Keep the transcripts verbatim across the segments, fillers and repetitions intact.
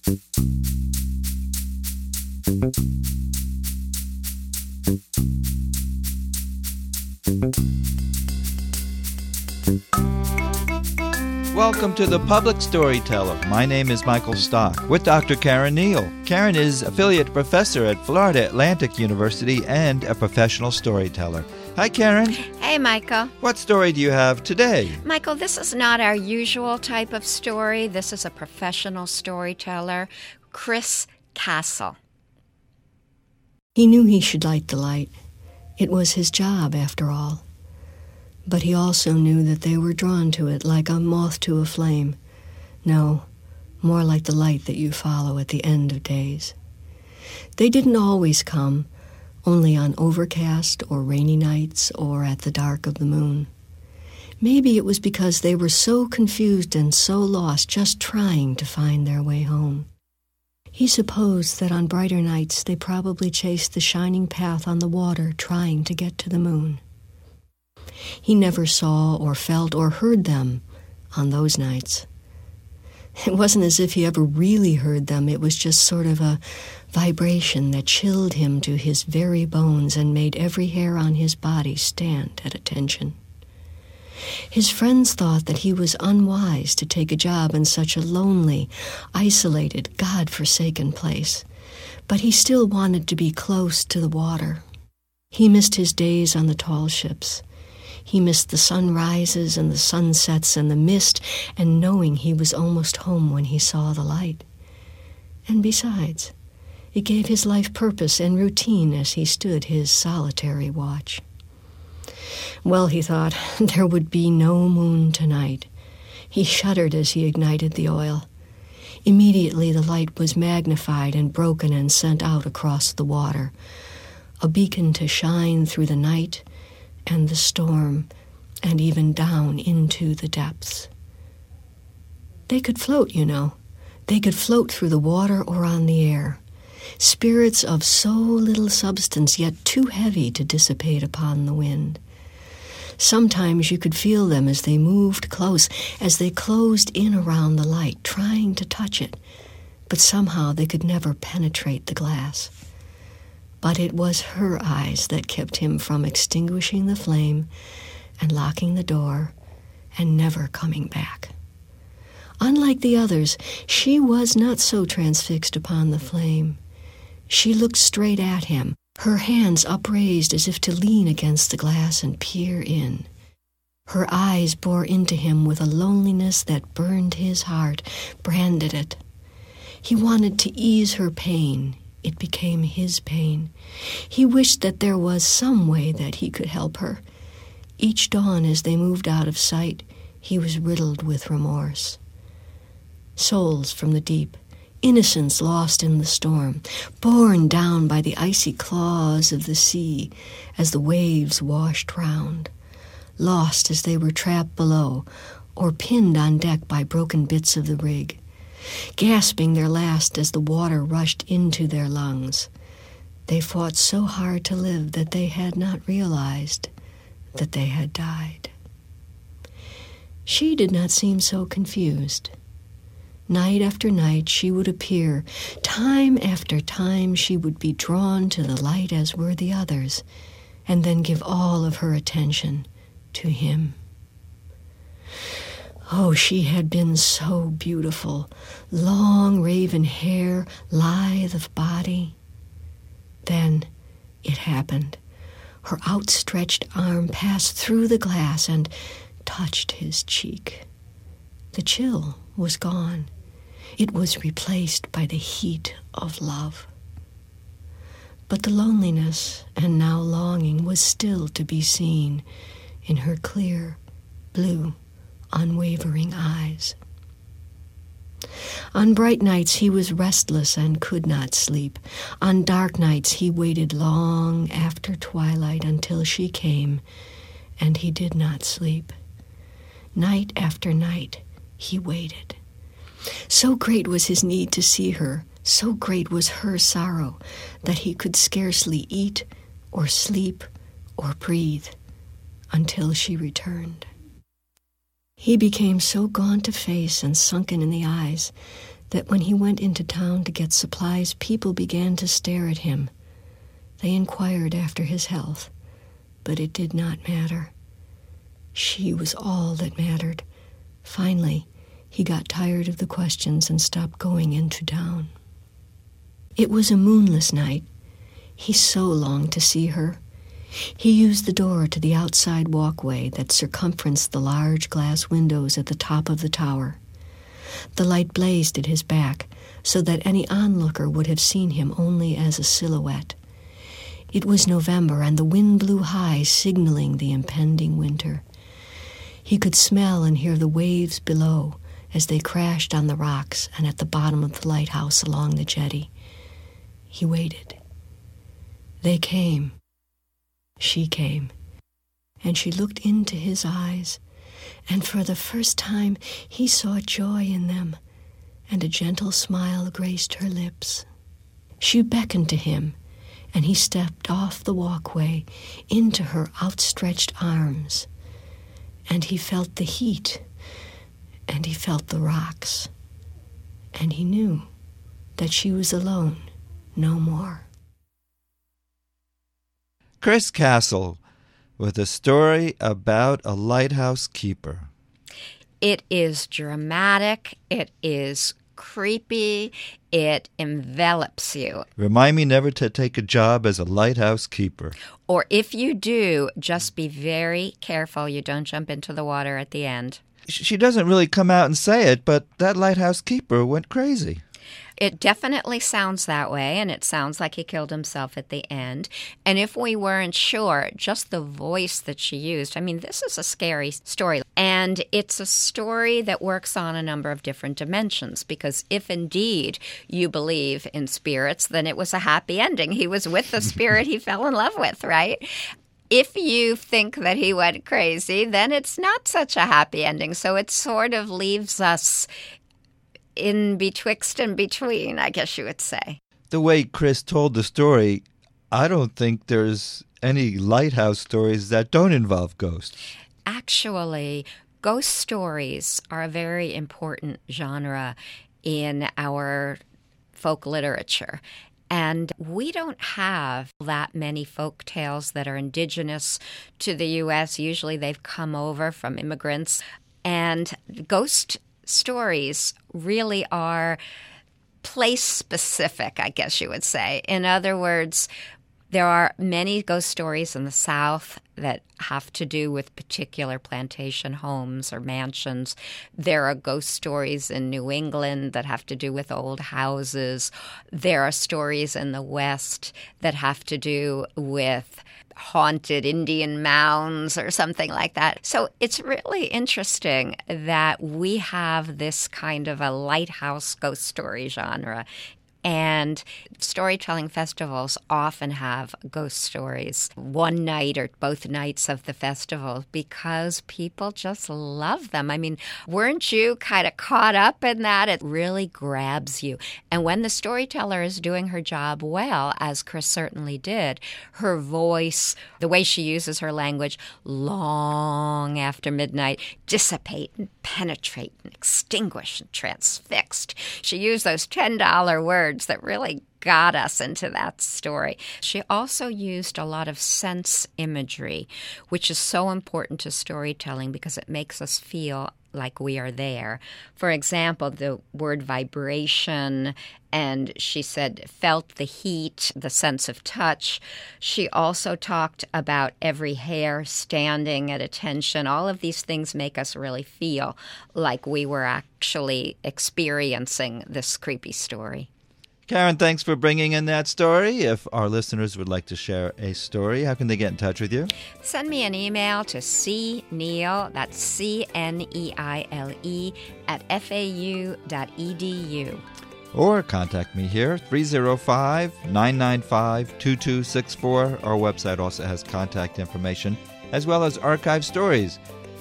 Welcome to The Public Storyteller. My name is Michael Stock with Doctor Karen Neal. Karen is affiliate professor at Florida Atlantic University and a professional storyteller. Hi, Karen. Hey, Michael. What story do you have today? Michael, this is not our usual type of story. This is a professional storyteller, Chris Castle. He knew he should light the light. It was his job, after all. But he also knew that they were drawn to it like a moth to a flame. No, more like the light that you follow at the end of days. They didn't always come, only on overcast or rainy nights or at the dark of the moon. Maybe it was because they were so confused and so lost just trying to find their way home. He supposed that on brighter nights they probably chased the shining path on the water trying to get to the moon. He never saw or felt or heard them on those nights. It wasn't as if he ever really heard them. It was just sort of a vibration that chilled him to his very bones and made every hair on his body stand at attention. His friends thought that he was unwise to take a job in such a lonely, isolated, God-forsaken place, but he still wanted to be close to the water. He missed his days on the tall ships. He missed the sunrises and the sunsets and the mist, and knowing he was almost home when he saw the light. And besides, it gave his life purpose and routine as he stood his solitary watch. Well, he thought, there would be no moon tonight. He shuddered as he ignited the oil. Immediately the light was magnified and broken and sent out across the water, a beacon to shine through the night and the storm, and even down into the depths. They could float, you know. They could float through the water or on the air. Spirits of so little substance, yet too heavy to dissipate upon the wind. Sometimes you could feel them as they moved close, as they closed in around the light, trying to touch it, but somehow they could never penetrate the glass. But it was her eyes that kept him from extinguishing the flame and locking the door and never coming back. Unlike the others, she was not so transfixed upon the flame. She looked straight at him, her hands upraised as if to lean against the glass and peer in. Her eyes bore into him with a loneliness that burned his heart, branded it. He wanted to ease her pain. It became his pain. He wished that there was some way that he could help her. Each dawn as they moved out of sight, he was riddled with remorse. Souls from the deep, innocence lost in the storm, borne down by the icy claws of the sea as the waves washed round, lost as they were trapped below or pinned on deck by broken bits of the rig, gasping their last as the water rushed into their lungs. They fought so hard to live that they had not realized that they had died. She did not seem so confused. Night after night she would appear. Time after time she would be drawn to the light as were the others, and then give all of her attention to him. Oh, she had been so beautiful, long raven hair, lithe of body. Then it happened. Her outstretched arm passed through the glass and touched his cheek. The chill was gone. It was replaced by the heat of love. But the loneliness and now longing was still to be seen in her clear, blue, unwavering eyes. On bright nights he was restless and could not sleep. On dark nights he waited long after twilight until she came, and he did not sleep. Night after night he waited. So great was his need to see her, so great was her sorrow, that he could scarcely eat or sleep or breathe until she returned. He became so gaunt of face and sunken in the eyes that when he went into town to get supplies, people began to stare at him. They inquired after his health, but it did not matter. She was all that mattered. Finally, he got tired of the questions and stopped going into town. It was a moonless night. He so longed to see her. He used the door to the outside walkway that circumferenced the large glass windows at the top of the tower. The light blazed at his back, so that any onlooker would have seen him only as a silhouette. It was November, and the wind blew high, signaling the impending winter. He could smell and hear the waves below as they crashed on the rocks and at the bottom of the lighthouse along the jetty. He waited. They came. She came, and she looked into his eyes, and for the first time he saw joy in them, and a gentle smile graced her lips. She beckoned to him, and he stepped off the walkway into her outstretched arms, and he felt the heat, and he felt the rocks, and he knew that she was alone no more. Chris Castle with a story about a lighthouse keeper. It is dramatic. It is creepy. It envelops you. Remind me never to take a job as a lighthouse keeper. Or if you do, just be very careful you don't jump into the water at the end. She doesn't really come out and say it, but that lighthouse keeper went crazy. It definitely sounds that way, and it sounds like he killed himself at the end. And if we weren't sure, just the voice that she used, I mean, this is a scary story. And it's a story that works on a number of different dimensions, because if indeed you believe in spirits, then it was a happy ending. He was with the spirit he fell in love with, right? If you think that he went crazy, then it's not such a happy ending. So it sort of leaves us in betwixt and between, I guess you would say. The way Chris told the story, I don't think there's any lighthouse stories that don't involve ghosts. Actually, ghost stories are a very important genre in our folk literature. And we don't have that many folk tales that are indigenous to the U S. Usually they've come over from immigrants. And ghost stories really are place-specific, I guess you would say. In other words, there are many ghost stories in the South that have to do with particular plantation homes or mansions. There are ghost stories in New England that have to do with old houses. There are stories in the West that have to do with haunted Indian mounds or something like that. So it's really interesting that we have this kind of a lighthouse ghost story genre. And storytelling festivals often have ghost stories one night or both nights of the festival because people just love them. I mean, weren't you kind of caught up in that? It really grabs you. And when the storyteller is doing her job well, as Chris certainly did, her voice, the way she uses her language, long after midnight, dissipate and penetrate and extinguish and transfixed. She used those ten dollar words that really got us into that story. She also used a lot of sense imagery, which is so important to storytelling because it makes us feel like we are there. For example, the word vibration, and she said felt the heat, the sense of touch. She also talked about every hair standing at attention. All of these things make us really feel like we were actually experiencing this creepy story. Karen, thanks for bringing in that story. If our listeners would like to share a story, how can they get in touch with you? Send me an email to cneile, that's C N E I L E, at F A U dot E D U. Or contact me here, three oh five, nine nine five, two two six four. Our website also has contact information, as well as archive stories.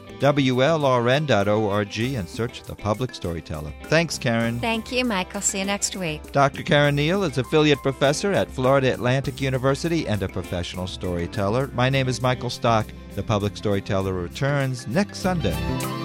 W L R N dot org and search The Public Storyteller. Thanks, Karen. Thank you, Michael. See you next week. Doctor Karen Neal is affiliate professor at Florida Atlantic University and a professional storyteller. My name is Michael Stock. The Public Storyteller returns next Sunday.